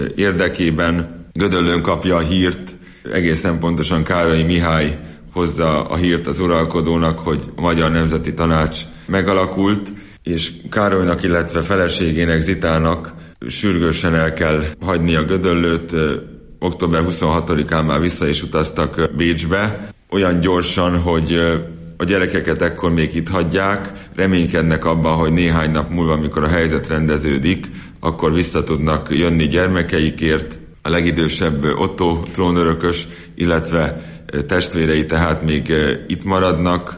érdekében. Gödöllőn kapja a hírt, egészen pontosan Károly Mihály hozza a hírt az uralkodónak, hogy a Magyar Nemzeti Tanács megalakult, és Károlynak, illetve feleségének, Zitának sürgősen el kell hagyni a Gödöllőt. október huszonhatodikán már vissza is utaztak Bécsbe, olyan gyorsan, hogy a gyerekeket ekkor még itt hagyják, reménykednek abban, hogy néhány nap múlva, amikor a helyzet rendeződik, akkor vissza tudnak jönni gyermekeikért. A legidősebb Otto trónörökös, illetve testvérei tehát még itt maradnak,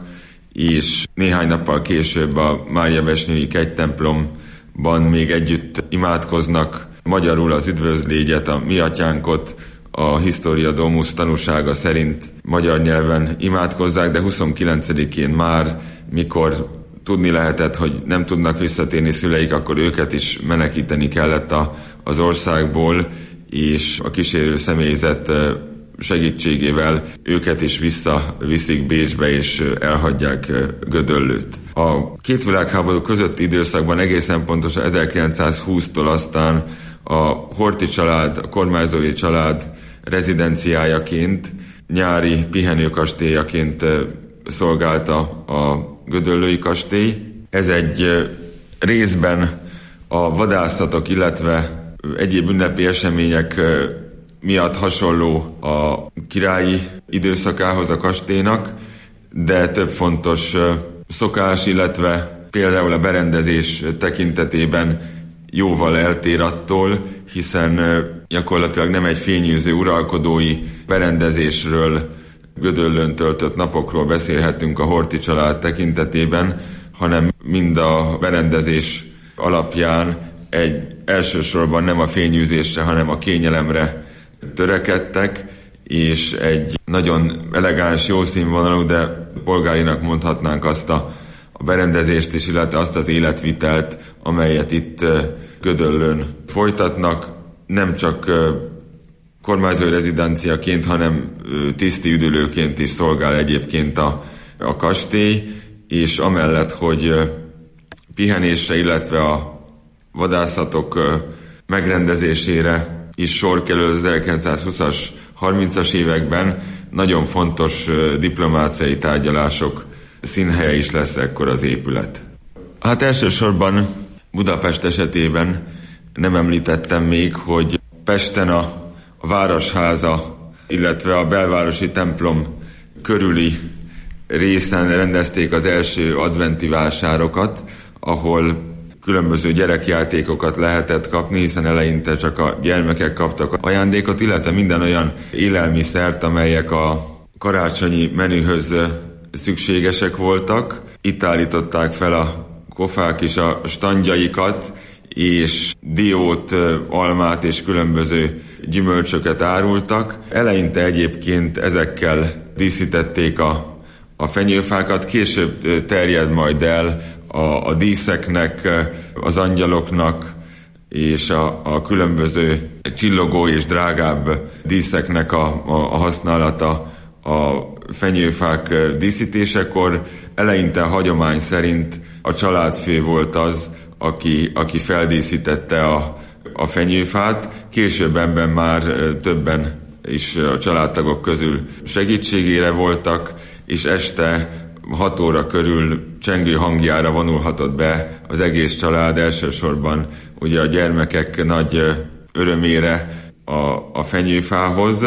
és néhány nappal később a Máriabesnyői kegytemplomban még együtt imádkoznak, magyarul az üdvözlégyet, a Mi Atyánkot, a Historia Domus tanúsága szerint magyar nyelven imádkozzák, de huszonkilencedikén már, mikor tudni lehetett, hogy nem tudnak visszatérni szüleik, akkor őket is menekíteni kellett a, az országból, és a kísérő személyzet segítségével őket is visszaviszik Bécsbe, és elhagyják Gödöllőt. A két világháború közötti időszakban egészen pontosan ezerkilencszázhúsztól aztán a Horthy család, a kormányzói család rezidenciájaként, nyári pihenőkastélyaként szolgálta a Gödöllői kastély. Ez egy részben a vadászatok, illetve egyéb ünnepi események miatt hasonló a királyi időszakához a kastélynak, de több fontos szokás, illetve például a berendezés tekintetében jóval eltér attól, hiszen gyakorlatilag nem egy fényűző uralkodói berendezésről, Gödöllőn töltött napokról beszélhetünk a Horthy család tekintetében, hanem mind a berendezés alapján egy elsősorban nem a fényűzésre, hanem a kényelemre törekedtek, és egy nagyon elegáns, jó színvonalú, de polgárinak mondhatnánk azt a, a berendezést is, illetve azt az életvitelt, amelyet itt Gödöllőn folytatnak. Nem csak kormányzói rezidenciaként, hanem tiszti üdülőként is szolgál egyébként a, a kastély, és amellett, hogy pihenésre, illetve a vadászatok megrendezésére is sor kerül az ezerkilencszázhúszas, harmincas években, nagyon fontos diplomáciai tárgyalások színhelye is lesz ekkor az épület. Hát elsősorban Budapest esetében nem említettem még, hogy Pesten a, a Városháza, illetve a belvárosi templom körüli részen rendezték az első adventi vásárokat, ahol különböző gyerekjátékokat lehetett kapni, hiszen eleinte csak a gyermekek kaptak ajándékot, illetve minden olyan élelmiszert, amelyek a karácsonyi menühöz szükségesek voltak. Itt állították fel a kofák is a standjaikat, és diót, almát és különböző gyümölcsöket árultak. Eleinte egyébként ezekkel díszítették a, a fenyőfákat, később terjed majd el a, a díszeknek, az angyaloknak és a, a különböző csillogó és drágább díszeknek a, a, a használata a fenyőfák díszítésekor. Eleinte a hagyomány szerint a családfő volt az, aki, aki feldíszítette a, a fenyőfát. Később ebben már többen is a családtagok közül segítségére voltak, és este hat óra körül csengő hangjára vonulhatott be az egész család, elsősorban ugye a gyermekek nagy örömére a, a fenyőfához,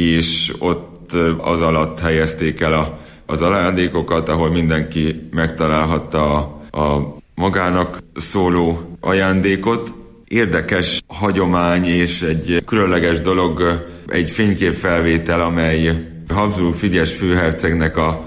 és ott az alatt helyezték el a, az ajándékokat, ahol mindenki megtalálhatta a, a magának szóló ajándékot. Érdekes hagyomány és egy különleges dolog egy fényképfelvétel, amely Habsburg Frigyes főhercegnek a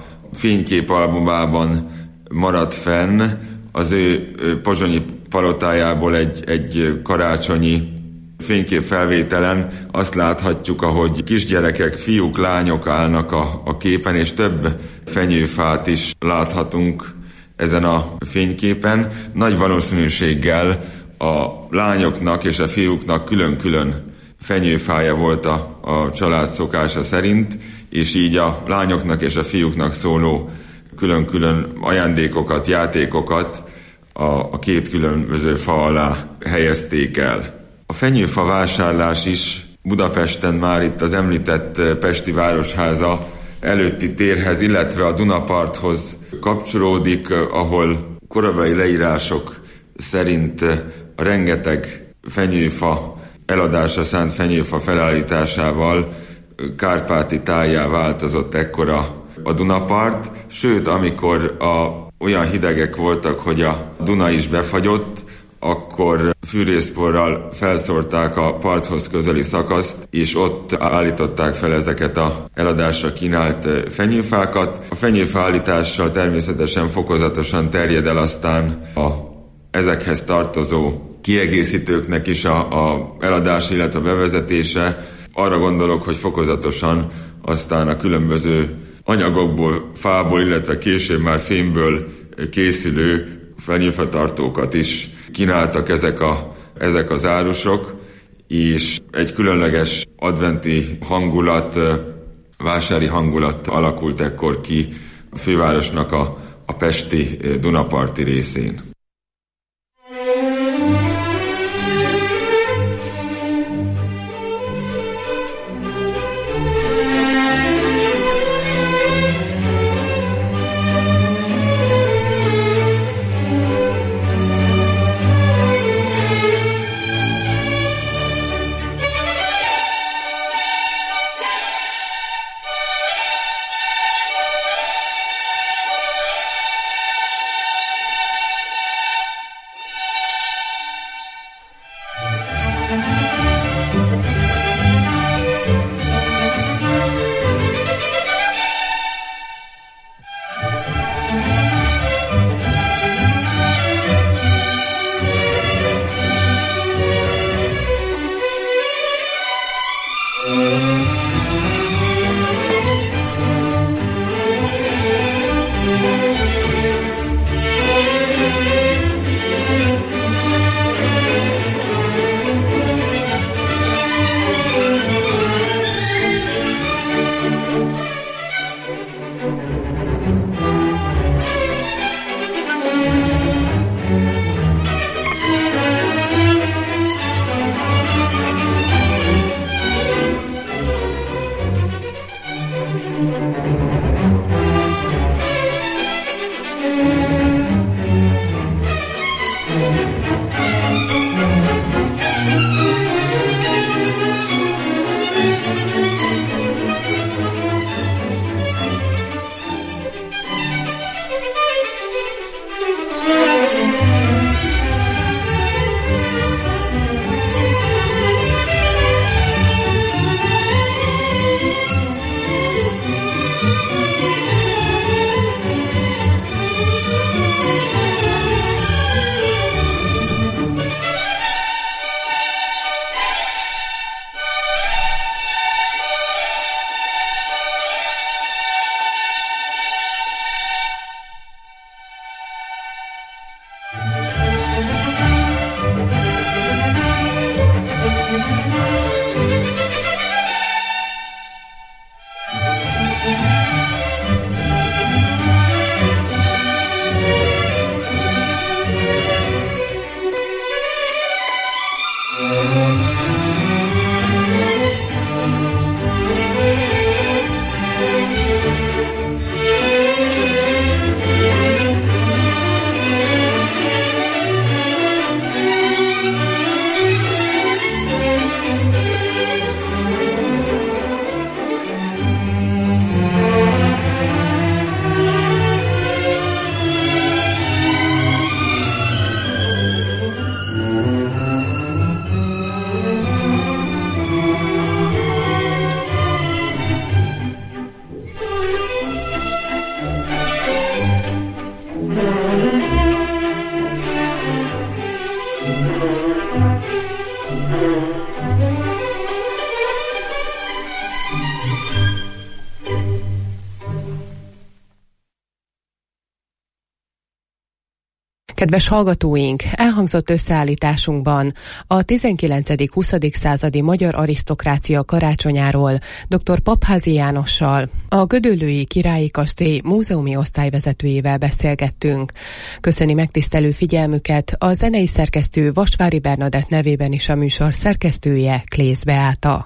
fényképalbumában maradt fenn. Az ő pozsonyi palotájából egy, egy karácsonyi fényképfelvételen azt láthatjuk, ahogy kisgyerekek, fiúk, lányok állnak a, a képen, és több fenyőfát is láthatunk ezen a fényképen. Nagy valószínűséggel a lányoknak és a fiúknak külön-külön fenyőfája volt a, a család szokása szerint, és így a lányoknak és a fiúknak szóló külön-külön ajándékokat, játékokat a, a két különböző fa alá helyezték el. A fenyőfa vásárlás is Budapesten már itt az említett Pesti Városháza előtti térhez, illetve a Dunaparthoz kapcsolódik, ahol korabeli leírások szerint a rengeteg fenyőfa eladása szánt fenyőfa felállításával kárpáti tájjá változott ekkora a Dunapart, sőt, amikor a, olyan hidegek voltak, hogy a Duna is befagyott, akkor fűrészporral felszórták a parthoz közeli szakaszt, és ott állították fel ezeket a eladásra kínált fenyőfákat. A fenyőfa állítással természetesen fokozatosan terjed el aztán a ezekhez tartozó kiegészítőknek is a, a eladás, illetve a bevezetése. Arra gondolok, hogy fokozatosan aztán a különböző anyagokból, fából, illetve később már fémből készülő fenyőfatartókat is kínáltak ezek, a, ezek az árusok, és egy különleges adventi hangulat, vásári hangulat alakult ekkor ki a fővárosnak a, a pesti Dunaparti részén. Kedves hallgatóink, elhangzott összeállításunkban a tizenkilencedik-huszadik századi magyar arisztokrácia karácsonyáról dr. Papházi Jánossal, a Gödöllői Királyi Kastély múzeumi osztályvezetőjével beszélgettünk. Köszöni megtisztelő figyelmüket a zenei szerkesztő Vasvári Bernadett nevében is a műsor szerkesztője, Klész Beáta.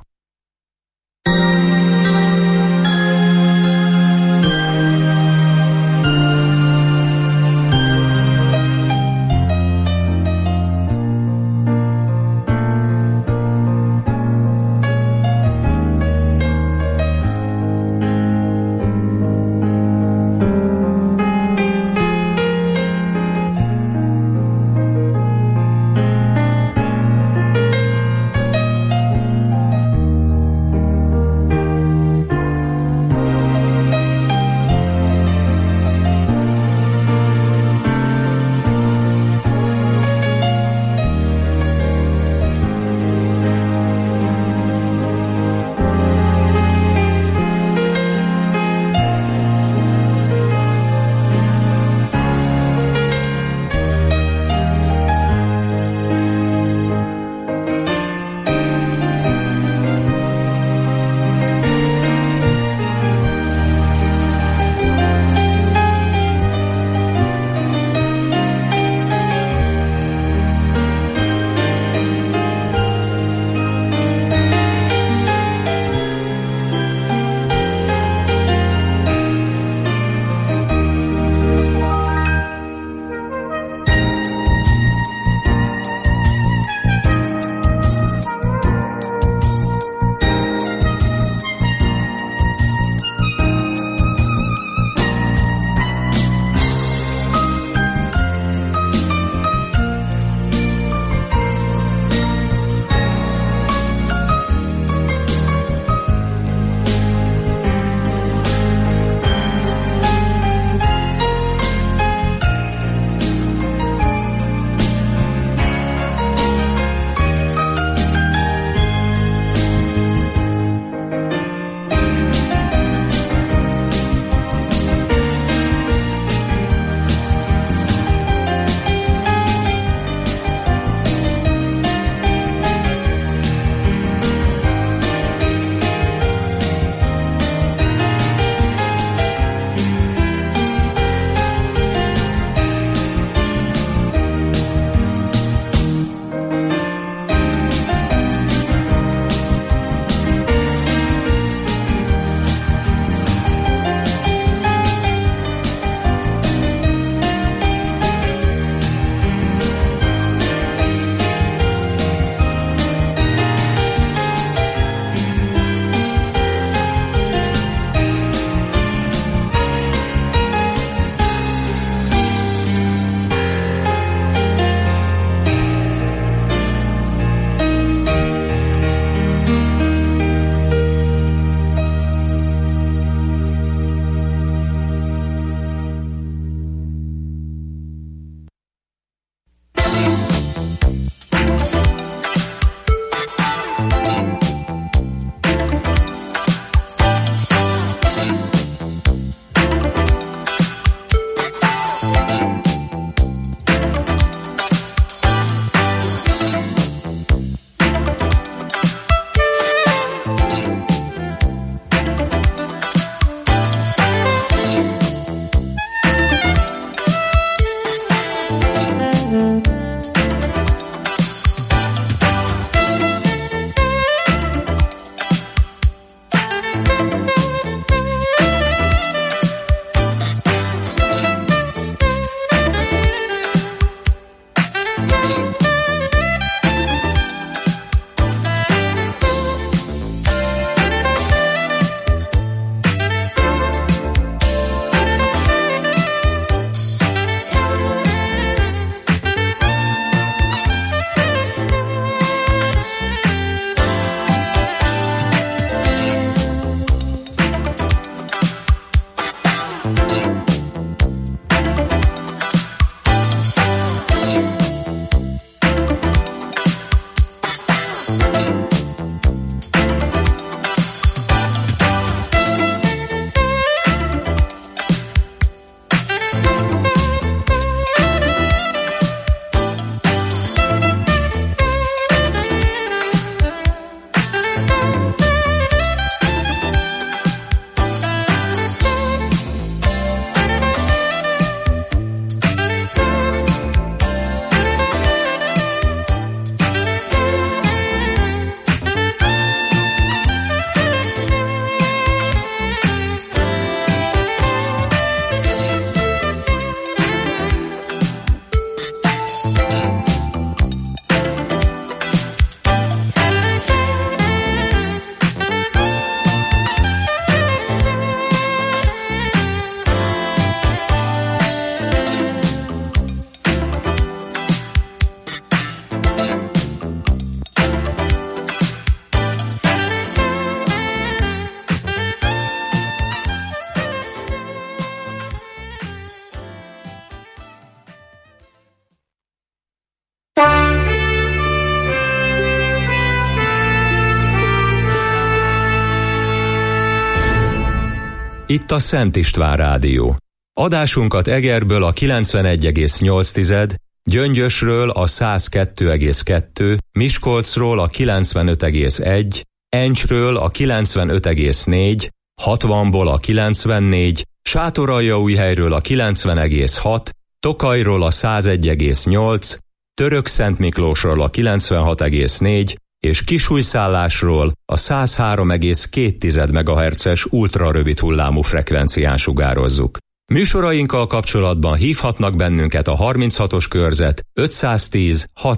itt a Szent István Rádió. Adásunkat Egerből a kilencvenegy egész nyolc, Gyöngyösről a száz kettő egész kettő, Miskolcról a kilencvenöt egész egy, Encsről a kilencvenöt egész négy, hatvanból a kilencvennégy, Sátoraljaújhelyről a kilencven egész hat, Tokajról a száz egy egész nyolc, Törökszentmiklósról a kilencvenhat egész négy, és Kisújszállásról a száz három egész két megahertzes ultrarövid hullámú frekvencián sugározzuk. Műsorainkkal kapcsolatban hívhatnak bennünket a harminchatos körzet ötszáztíz hat